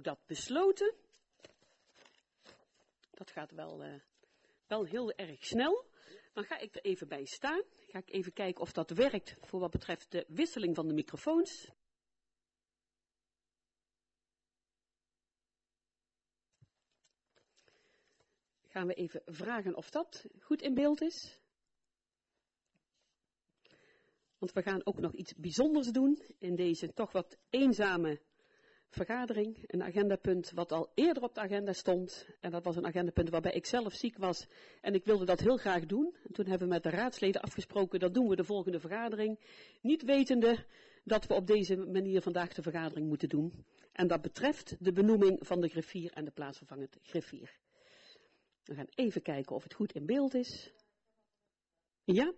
dat besloten. Dat gaat wel heel erg snel. Dan ga ik er even bij staan. Ga ik even kijken of dat werkt voor wat betreft de wisseling van de microfoons. Gaan we even vragen of dat goed in beeld is. Want we gaan ook nog iets bijzonders doen in deze toch wat eenzame vergadering. Een agendapunt wat al eerder op de agenda stond. En dat was een agendapunt waarbij ik zelf ziek was. En ik wilde dat heel graag doen. En toen hebben we met de raadsleden afgesproken, dat doen we de volgende vergadering. Niet wetende dat we op deze manier vandaag de vergadering moeten doen. En dat betreft de benoeming van de griffier en de plaatsvervangend griffier. We gaan even kijken of het goed in beeld is. Ja?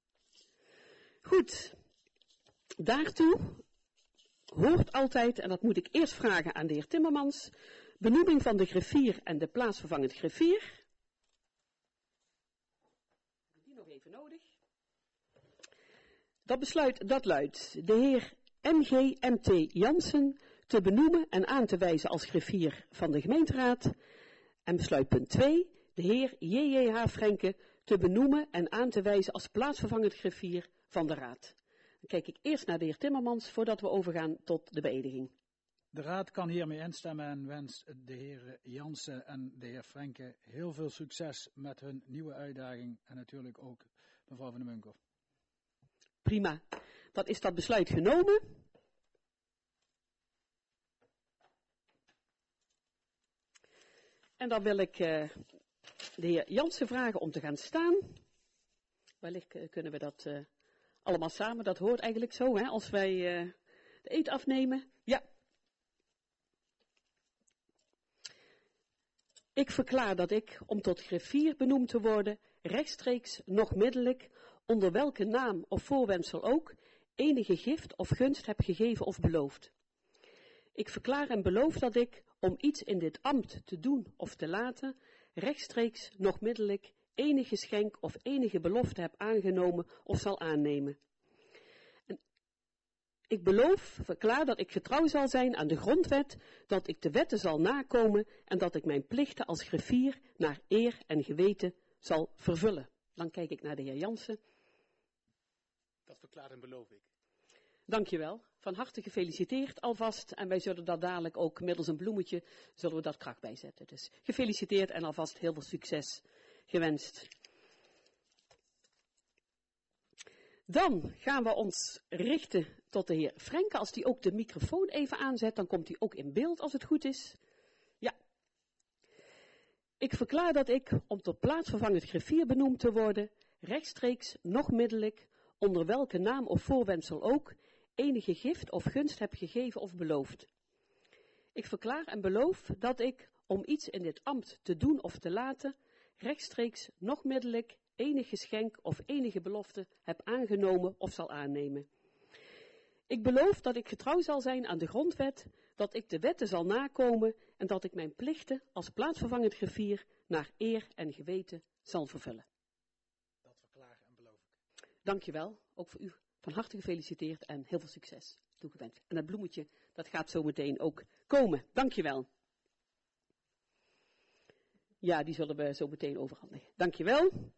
Goed. Daartoe hoort altijd, en dat moet ik eerst vragen aan de heer Timmermans, benoeming van de griffier en de plaatsvervangend griffier. Heb ik die nog even nodig? Dat besluit, dat luidt, de heer N.G.M.T. Jansen te benoemen en aan te wijzen als griffier van de gemeenteraad. En besluit punt 2, de heer J.J.H. Frenke te benoemen en aan te wijzen als plaatsvervangend griffier van de raad. Dan kijk ik eerst naar de heer Timmermans voordat we overgaan tot de beëdiging. De raad kan hiermee instemmen en wenst de heer Jansen en de heer Frenke heel veel succes met hun nieuwe uitdaging en natuurlijk ook mevrouw Van de Munkel. Prima. Dan is dat besluit genomen. En dan wil ik de heer Jansen vragen om te gaan staan. Wellicht kunnen we dat allemaal samen, dat hoort eigenlijk zo, hè, als wij de eed afnemen. Ja. Ik verklaar dat ik, om tot griffier benoemd te worden, rechtstreeks nog middelijk, onder welke naam of voorwendsel ook, enige gift of gunst heb gegeven of beloofd. Ik verklaar en beloof dat ik, om iets in dit ambt te doen of te laten, rechtstreeks nog middelijk enig geschenk of enige belofte heb aangenomen of zal aannemen. En ik verklaar dat ik getrouw zal zijn aan de grondwet, dat ik de wetten zal nakomen en dat ik mijn plichten als griffier naar eer en geweten zal vervullen. Dan kijk ik naar de heer Jansen. Dat verklaar en beloof ik. Dankjewel. Van harte gefeliciteerd alvast. En wij zullen dat dadelijk ook middels een bloemetje, zullen we dat kracht bijzetten. Dus gefeliciteerd en alvast heel veel succes gewenst. Dan gaan we ons richten tot de heer Frenke. Als die ook de microfoon even aanzet, dan komt hij ook in beeld als het goed is. Ja. Ik verklaar dat ik, om tot plaatsvervangend griffier benoemd te worden, rechtstreeks nog middelijk, onder welke naam of voorwendsel ook, enige gift of gunst heb gegeven of beloofd. Ik verklaar en beloof dat ik, om iets in dit ambt te doen of te laten, rechtstreeks nog middelijk enig geschenk of enige belofte heb aangenomen of zal aannemen. Ik beloof dat ik getrouw zal zijn aan de grondwet, dat ik de wetten zal nakomen en dat ik mijn plichten als plaatsvervangend griffier naar eer en geweten zal vervullen. Dat verklaar en beloof ik. Dankjewel, ook voor u van harte gefeliciteerd en heel veel succes toegewenst. En dat bloemetje, dat gaat zo meteen ook komen. Dankjewel. Ja, die zullen we zo meteen overhandigen. Dankjewel.